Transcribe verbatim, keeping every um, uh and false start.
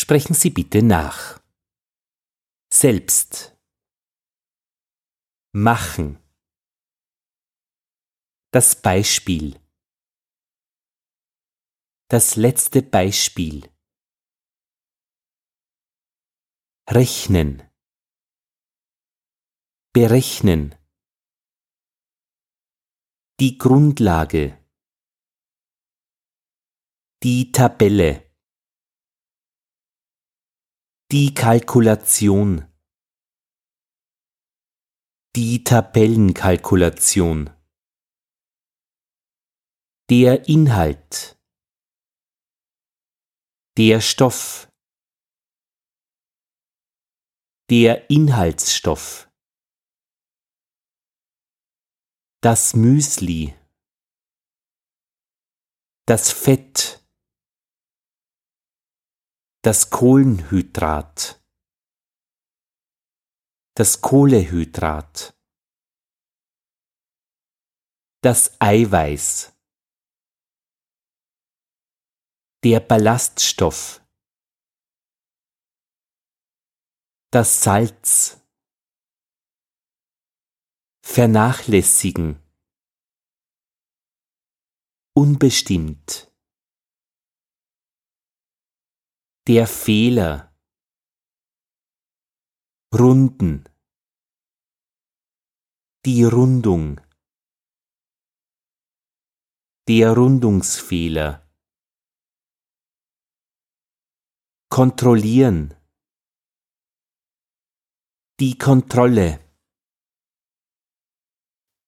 Sprechen Sie bitte nach. Selbst. Machen. Das Beispiel. Das letzte Beispiel. Rechnen. Berechnen. Die Grundlage. Die Tabelle. Die Kalkulation. Die Tabellenkalkulation. Der Inhalt. Der Stoff. Der Inhaltsstoff. Das Müsli. Das Fett. Das Kohlenhydrat. Das Kohlehydrat. Das Eiweiß. Der Ballaststoff. Das Salz. Vernachlässigen. Unbestimmt. Der Fehler. Runden. Die Rundung. Der Rundungsfehler. Kontrollieren. Die Kontrolle.